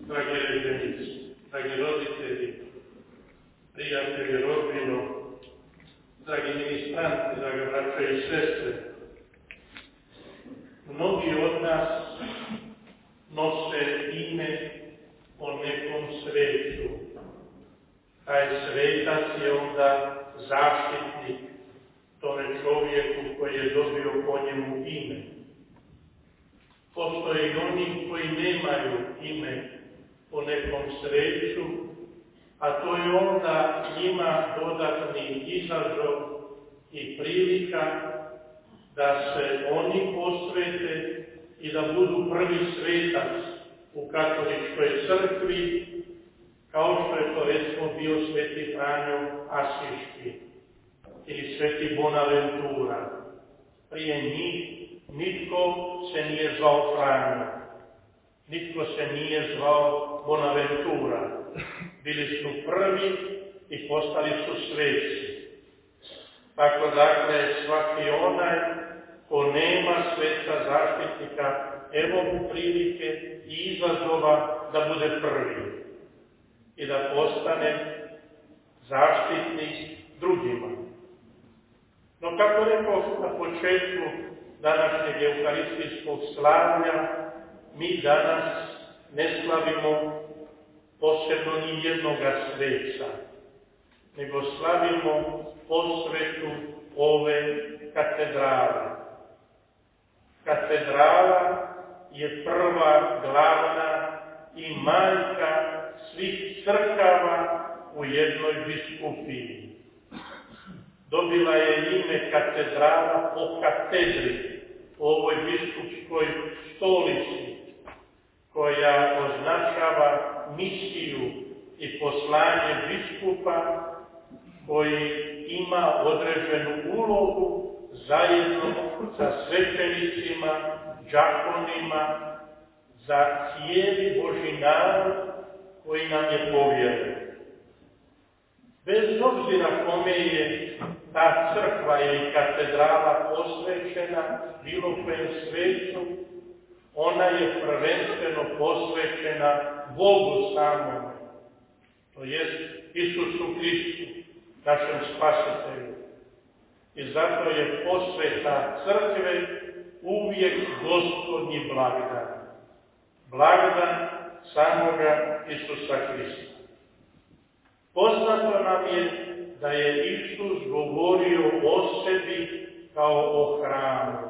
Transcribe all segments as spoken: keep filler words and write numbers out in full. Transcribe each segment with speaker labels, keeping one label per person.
Speaker 1: dragi ređenici, dragi roditelji, prijatelji, rodbino, dragi ministranti, dragi braće i sestre. Mnogi od nas nose ime po nekom svetu. Taj svetac je onda zaštitnik tome čovjeku koji je dobio po njemu ime. Postoje i oni koji nemaju ime po nekom sreću, a to je onda njima dodatni izazov i prilika da se oni posvete i da budu prvi svetac u katoličkoj crkvi, kao što je to recimo bio sveti Franjo Asiški ili sveti Bonaventura. Prije njih nitko se nije zvao Franjo, nitko se nije zvao Bonaventura. Bili su prvi i postali su sveci. Tako dakle, svaki onaj ko nema sveca zaštitnika, evo mu prilike i izazova da bude prvi i da postane zaštitnik drugima. No, kako rekao na početku današnjeg euharistijskog slavlja, mi danas ne slavimo posebno ni jednoga sveca, nego slavimo posvetu ove katedrale. Katedrala je prva, glavna i majka svih crkava u jednoj biskupiji. Dobila je ime katedrala po katedri, po ovoj biskupskoj stolici, koja označava misiju i poslanje biskupa, koji ima određenu ulogu zajedno sa svećenicima, đakonima, za cijeli Božji narod koji nam je povjeren. Bez obzira kome je ta crkva ili katedrala posvećena, bilo kojem svecu, ona je prvenstveno posvećena Bogu samome, to jest Isusu Hristu, našem spasitelju. I zato je posveta crkve uvijek Gospodnji blagdan. Blagdan samoga Isusa Hrista. Poznato nam je da je Isus govorio o sebi kao o hramu.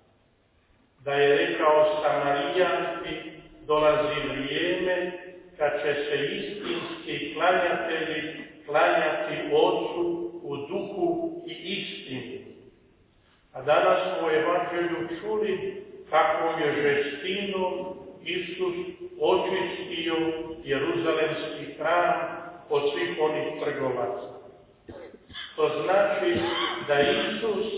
Speaker 1: Da je rekao Samarijanki, dolazi vrijeme kad će se istinski klanjatelji klanjati Otcu u duhu i istini. A danas smo u Evanđelju čuli kakvom je žestinom Isus očistio Jeruzalemski hram od svih onih trgovaca. To znači da Isus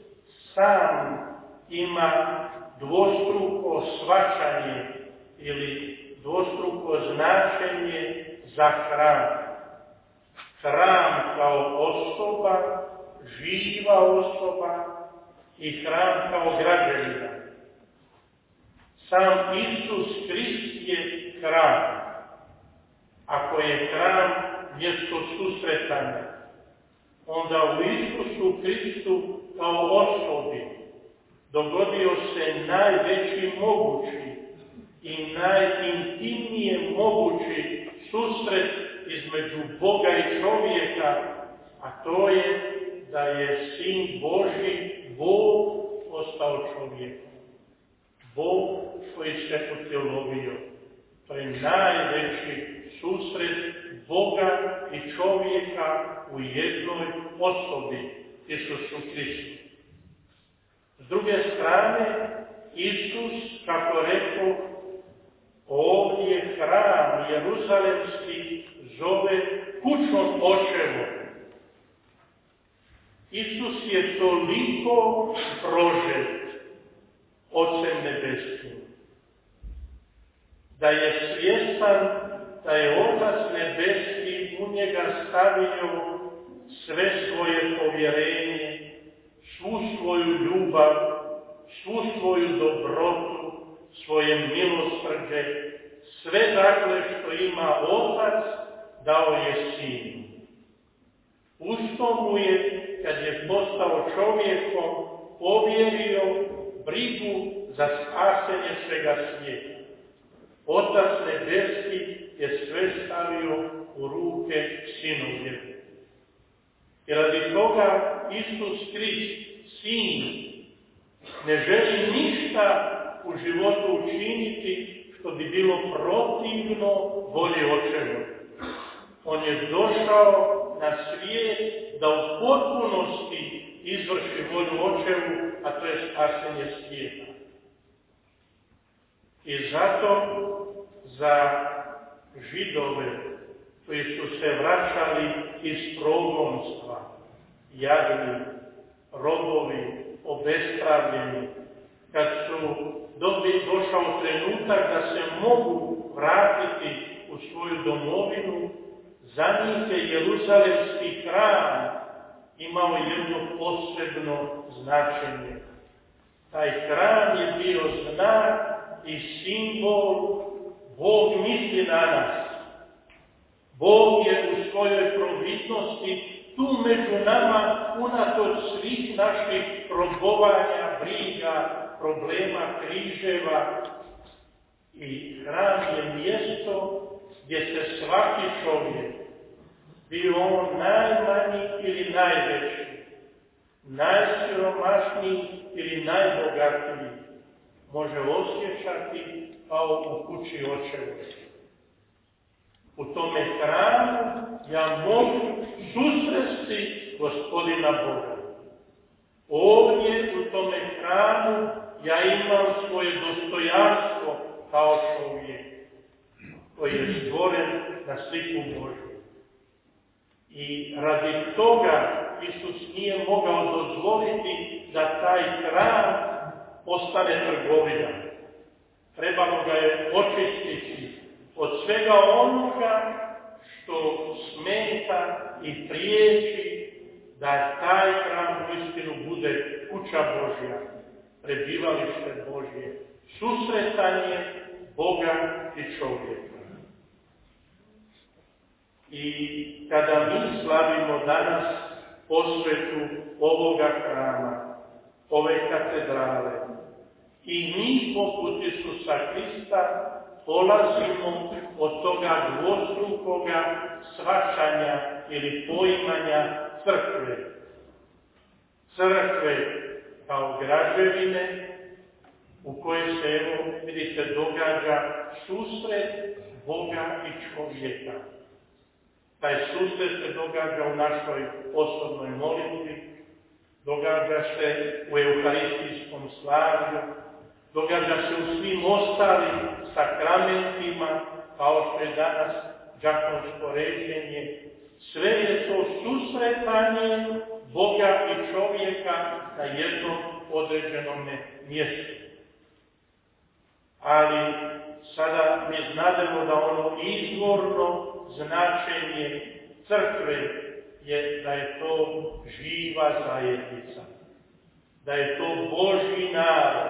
Speaker 1: sam ima dvostruko shvaćanje ili dvostruko značenje za hram. Hram kao osoba, živa osoba i hram kao građevina. Sam Isus Hrist je hram. Ako je hram mjesto susretanja, onda u Isusu Hristu kao osobi dogodio se najveći mogući i najintimnije mogući susret između Boga i čovjeka, a to je da je Sin Božji, Bog, postao čovjekom. Bog koji se utjelovio. To je najveći susret Boga i čovjeka u jednoj osobi, Isusu Hristu. S druge strane, Isus, kako rekao, ovdje hram Jeruzalemski zove kućom Očevom. Isus je toliko prožet Ocem Nebeskim, da je svjestan da je Otac Nebeski u njega stavio sve svoje povjerenje, svu svoju ljubav, svu svoju dobrotu, svoje milosrđe, Sve dakle što ima Otac, dao je Sinu. Usto mu je, kad je postao čovjekom, povjerio brigu za spasenje svega svijeta. Otac nebeski je sve stavio u ruke Sinovlje. I radi toga Isus Krist, Sin, ne želi ništa u životu učiniti što bi bilo protivno volji Očevu. On je došao na svijet da u potpunosti izvrši volju Očevu, a to je spasenje svijeta. I zato za Židove koji su se vraćali iz progonstva, jadni, robovi, obespravljeni, kad su dobi došao trenutak da se mogu vratiti u svoju domovinu, za njih je Jeruzalemski hram imao jedno posebno značenje. Taj hram je bio znak i simbol Bog misli na nas. Bog je u svojoj providnosti tu među nama, unatoč svih naših probovanja, briga, problema, križeva. I hram je mjesto gdje se svaki čovjek, bio on najmanji ili najveći, najsiromašniji ili najbogatiji, može osjećati kao u kući Očevu. U tome hramu ja mogu susresti Gospodina Boga. Ovdje u tome hramu ja imam svoje dostojanstvo kao čovjek koji je stvoren na sliku Božju. I radi toga Isus nije mogao dozvoliti da taj hram postane trgovina. Trebalo ga je očistiti od svega onoga što smeta i priječi da taj hram uistinu bude kuća Božja, prebivalište Božje, susretanje Boga i čovjeka. I kada mi slavimo danas posvetu ovoga hrama, ove katedrale, i mi poput Isusa Krista polazimo od toga dvostrukoga shvaćanja ili poimanja crkve. Crkve kao građevine u kojoj se, evo, vidite, događa susret Boga i čovjeka. Taj susret se događa u našoj osobnoj molitvi, događa se u euharistijskom slavlju, događa se u svim ostalim sakramentima, kao što je danas đakonsko ređenje. Sve je to susretanje Boga i čovjeka na jednom određenom mjestu. Ali sada mi znademo da ono izvorno značenje crkve je da je to živa zajednica, da je to Božji narod.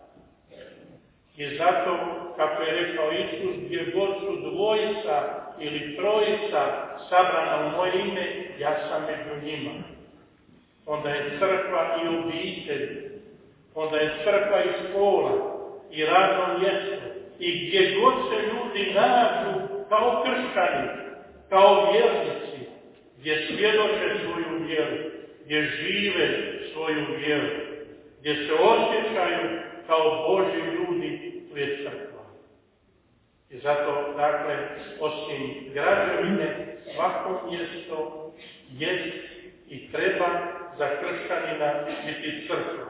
Speaker 1: I zato, kako je rekao Isus, gdje god su dvojica ili trojica sabrana u moje ime, ja sam među njima. Onda je crkva i obitelj, onda je crkva i škola, i radno mjesto, i gdje god se ljudi nađu kao kršćani, kao vjernici, gdje svjedoče svoju vjeru, gdje žive svoju vjeru, gdje se osjećaju kao Božji ljudi, tu je crkva. I zato, dakle, osim građevine, svako mjesto jest i treba za kršćanina biti crkva.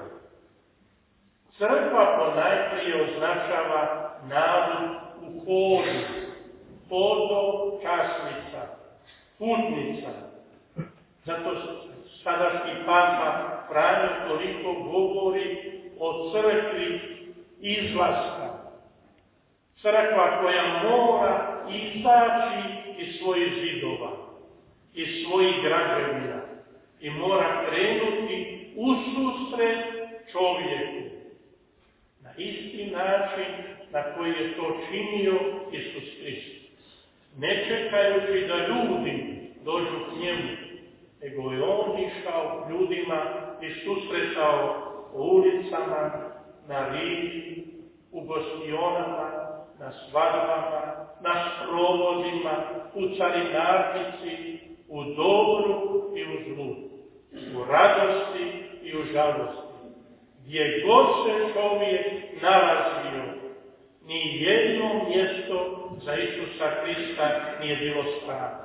Speaker 1: Crkva ponajprije označava narod u hodu, hodočasnica, putnica. Zato sadašnji papa Franjo toliko govori o crkvi izlaska. Crkva koja mora izaći iz svojih zidova, iz svojih građevina i mora krenuti u susret čovjeku. Na isti način na koji je to činio Isus Hrist. Ne čekajući da ljudi dođu k njemu, nego je on išao ljudima i susretao u ulicama, na rivi, u gostionama, na svadbama, na sprovodima, u carinarnici, u dobru i u zlu, u radosti i u žalosti. Gdje god se čovjek nalazio, ni jedno mjesto za Isusa Hrista nije bilo strano.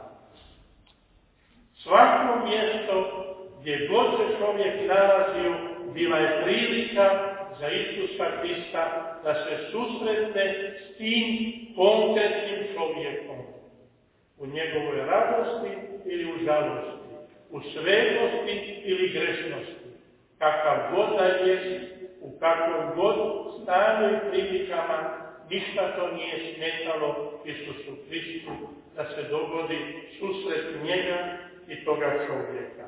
Speaker 1: Svako mjesto gdje god se čovjek nalazio, bila je prilika za Isusa Hrista da se susretne s tim konkretnim čovjekom. U njegovoj radosti ili u žalosti, u svetosti ili grešnosti, kakav god da je, u kakvom god stanju i prilikama, ništa to nije smetalo Isusu Hristu da se dogodi susret njega i toga čovjeka.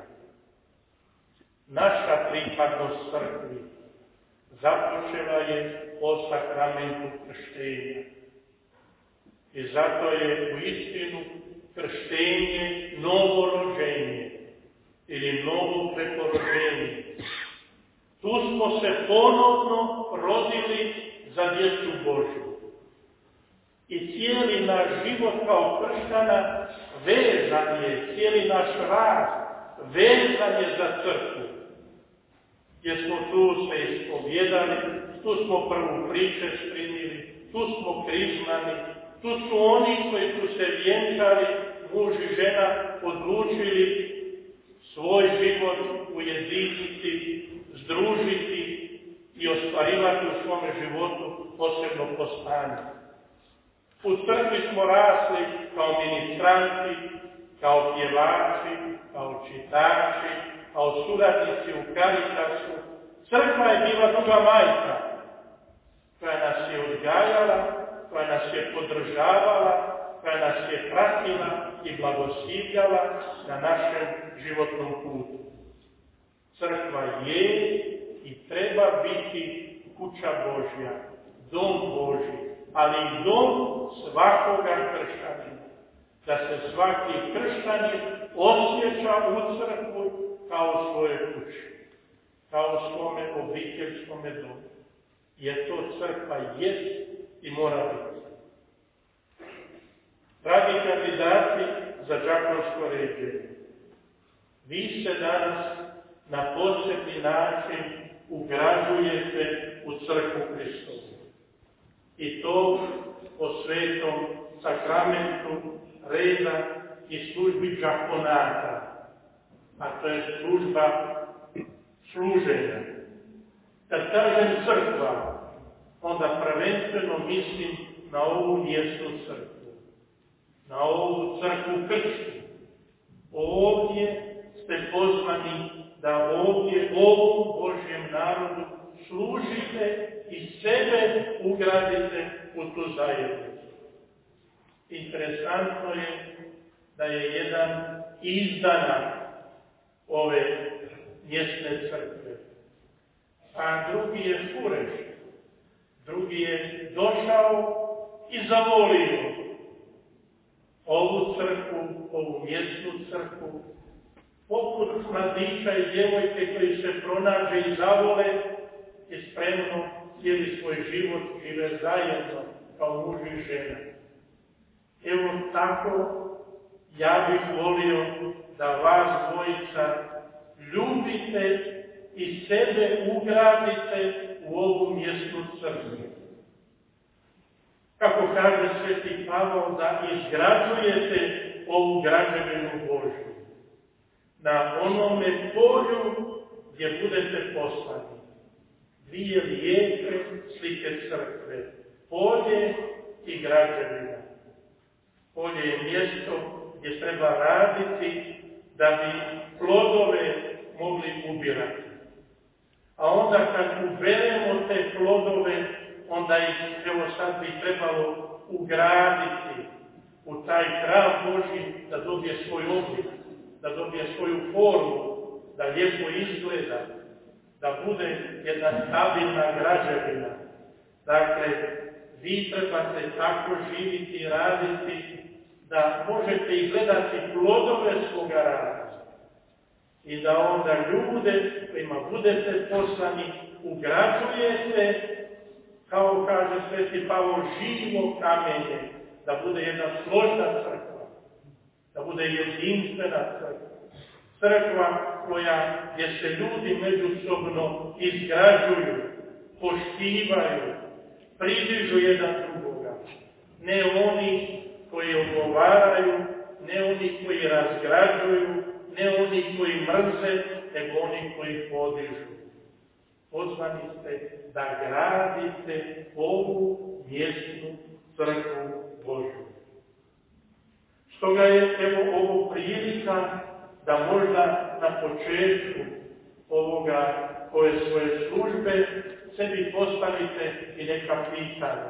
Speaker 1: Naša pripadnost crkvi započela je o sakramentu krštenja. I zato je u istinu krštenje novo rođenje ili novo preporođenje. Tu smo se ponovno rodili za djecu Božju. I cijeli naš život kao kršćana vezan je, cijeli naš rad vezan je za crkvu. Jer smo tu se ispovjedali, tu smo prvu pričest primili, tu smo krizmani, tu su oni koji su se vjenčali, muž i žena, odlučili svoj život ujediniti, združiti i ostvarivati u svome životu posebno poslanje. U crkvi smo rasli kao ministranti, kao pjevači, kao čitači, kao suradnici u Caritasu. Crkva je bila druga majka, koja nas je odgajala, koja nas je podržavala, koja nas je pratila i blagoslivljala na našem životnom putu. Crkva je i treba biti kuća Božja, dom Božji, ali i dom svakoga kršćanina. Da se svaki kršćanin osjeća u crkvu kao u svojoj kući, kao u svome obiteljskome domu. Jer to crkva jest i mora biti. Dragi kandidati za đakonsko ređenje, vi se danas na posebni način ugrađujete u crkvu Hristovu. I to po svetom sakramentu reda i službi đakonata, a to je služba služenja. Kad kažem crkva, onda prvenstveno mislim na ovu mjesnu crkvu, na ovu crkvu krstu. Ovdje ste pozvani da ovdje, ovom Božjem narodu, služite i sebe ugradite u tu zajednicu. Interesantno je da je jedan izdanak ove mjesne crkve, a drugi je Fureš, drugi je došao i zavolio ovu crkvu, ovu mjesnu crkvu, poput mladića i djevojke koji se pronađe i zavole i spremno cijeli svoj život žive zajedno kao muž i žena. Evo tako ja bih volio da vas dvojica ljubite i sebe ugradite u ovu mjesnu crkvu. Kako kaže sveti Pavao, da izgrađujete ovu građevinu Božju na onome polju gdje budete poslani. Dvije lijepe slike crkve, polje i građevina. Polje je mjesto gdje treba raditi da bi plodove mogli ubirati. A onda kad uberemo te plodove, onda ih, evo sad bi trebalo ugraditi u taj hram Božji da dobije svoj oblik, da dobije svoju formu, da lijepo izgleda, da bude jedna stabilna građevina. Dakle, vi trebate tako živiti i raditi da možete i gledati plodove svoga rada. I da onda ljude kojima budete poslani ugrađujete, kao kaže Sveti Pavao, živo kamenje, da bude jedna složna crkva, da bude jedinstvena crkva. Crkva koja, gdje se ljudi međusobno izgrađuju, poštivaju, približu jedan drugoga. Ne oni koji ogovaraju, ne oni koji razgrađuju, ne oni koji mrze, nego oni koji podižu. Pozvani ste da gradite ovu mjesnu crkvu Božju. Stoga je evo ovo prilika da možda na početku ovoga, ove svoje službe sebi postavite i neka pitanja.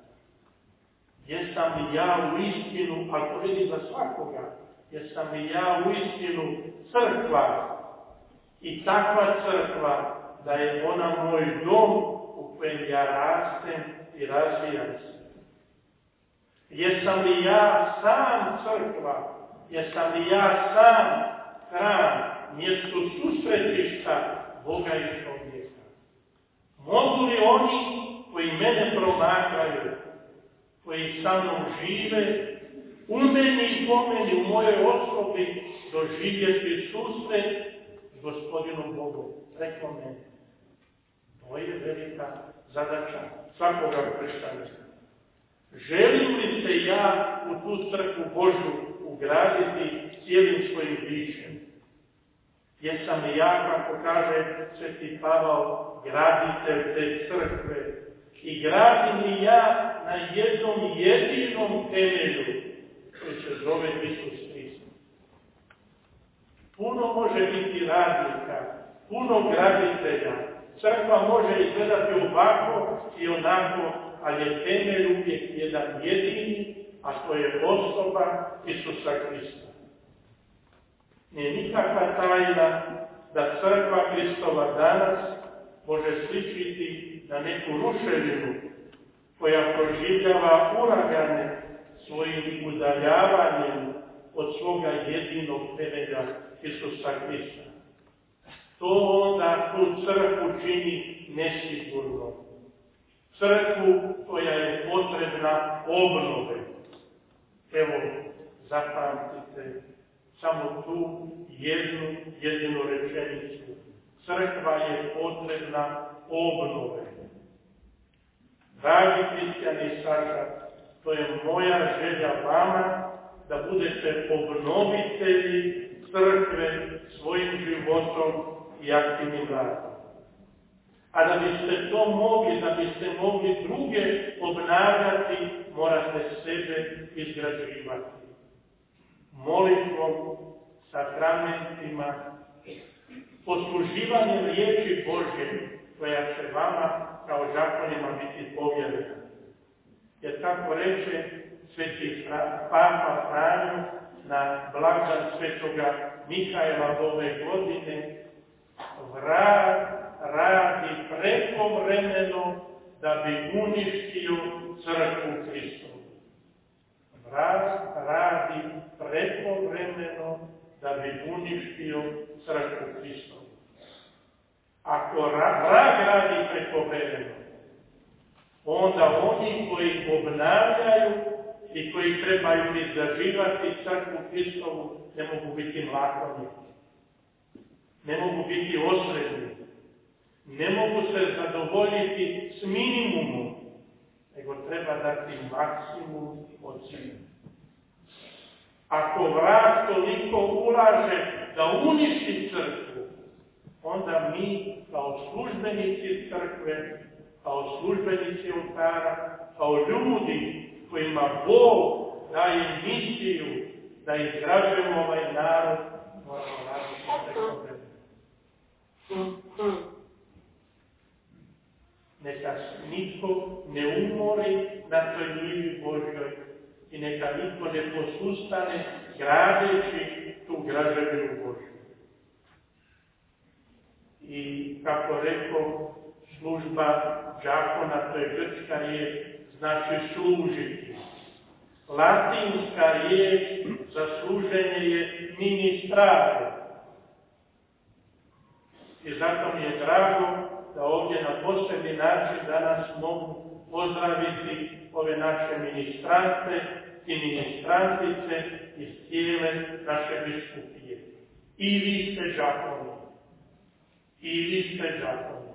Speaker 1: Jesam li ja u istinu, ako vidim za svakoga, jesam li ja u istinu crkva i takva crkva da je ona moj dom u kojem ja rastem i razvijam se. Jesam li ja sam crkva, jesam li ja sam hram, mjesto susretišta Boga i čovjeka. Mogu li oni koji mene promatraju, koji sa mnom žive, u meni i po meni, u mojoj osobi, doživjeti susret s Gospodinom Bogom preko mene? To je velika zadaća svakoga kršćanina. Želim li se ja u tu crkvu Božju ugraditi cijelim svojim bićem? Jesam li ja, kako kaže Sveti Pavao, graditelj te crkve? I gradim li ja na jednom jedinom temelju koji se zove Isus Hristos? Puno može biti radnika, puno graditelja. Crkva može izgledati ovako i onako, ali je temelj uvijek jedan jedini, a to je osoba Isusa Hrista. Nije nikakva tajna da crkva Hristova danas može sličiti na neku ruševinu koja proživljava uragane svojim udaljavanjem od svoga jedinog temelja Isusa Hrista. To onda tu crkvu čini nesigurno. Crkvu koja je potrebna obnove. Evo, zapamtite samo tu jednu, jedinu rečenicu. Crkva je potrebna obnove. Dragi hrišćani Saša, to je moja želja vama da budete obnovitelji crkve svojim životom i aktivnim radom. A da biste to mogli, da biste mogli druge obnavljati, morate sebe izgrađivati. Molitvom, sakramentima, posluživanjem riječi Božje, koja će vama kao žakonima biti povjerena. Jer kako reče Sveti Papa Franjo na blagdan Svetoga Mihajla ove godine, vrag radi prekovremeno da bi uništio crkvu Hristovu. Vrag radi prekovremeno da bi uništio crkvu Hristovu. Ako vrag radi prekovremeno, onda oni koji obnavljaju i koji trebaju izgrađivati crkvu Hristovu ne mogu biti mlakovniki, ne mogu biti osredni, ne mogu se zadovoljiti s minimumom, nego treba dati maksimum od sebe. Ako vrag toliko ulaže da uništi crkvu, onda mi kao službenici crkve, kao službenici oltara, kao ljudi kojima Bog daje misiju da izgrađujemo ovaj narod, moramo raditi preko vremena. Neka nitko ne umori na toj njivi Božjoj i neka nitko ne posustane gradeći tu građevinu Božju. I kako rekao, služba đakona, to je grčka riječ znači služiti. Latinska riječ za služenje je ministrare. I zato mi je drago da ovdje na posebni način danas mogu pozdraviti ove naše ministrante i ministrantice iz cijele naše biskupije. I vi ste đakoni. I vi ste đakoni.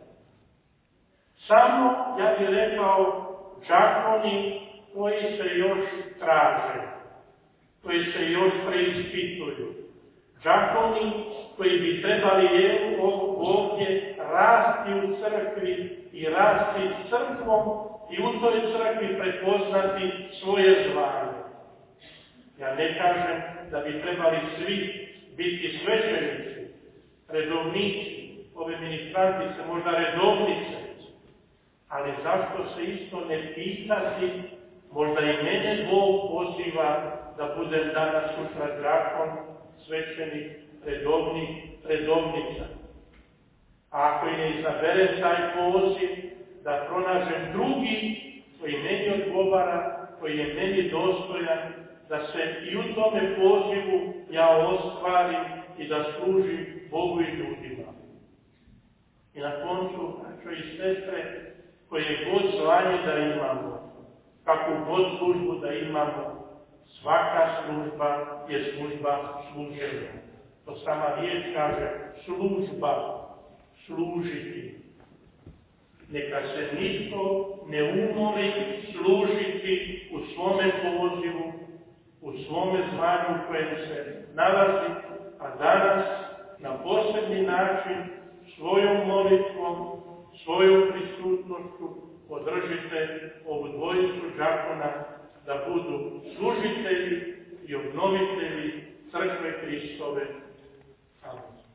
Speaker 1: Samo, ja bih rekao, đakoni koji se još traže, koji se još preispituju. Đakoni koji bi trebali ovdje rasti u crkvi i rasti s crkvom i u toj crkvi prepoznati svoje zvanje. Ja ne kažem da bi trebali svi biti svećenici, redovnici, ove ministrantice, možda redovnice, ali zašto se isto ne pitati, možda i mene Bog poziva da budem danas sutra đakon, svećenik, redovnik, redovnica. A ako i ne izaberem taj poziv, da pronažem drugi koji meni odgovara, koji je meni dostojan, da se i u tome pozivu ja ostvarim i da služim Bogu i ljudima. I na koncu, braćo i sestre, koje god zvanje da imamo, kakvu god službu da imamo, svaka služba je služba služenja. To sama riječ kaže, služba, služiti. Neka se nitko ne umori služiti u svome pozivu, u svome zvanju u kojem se nalazi, a danas na posebni način svojom molitvom, svojom prisutnošću podržite ovu dvojicu đakona da budu služitelji i obnovitelji crkve Hristove. Amen.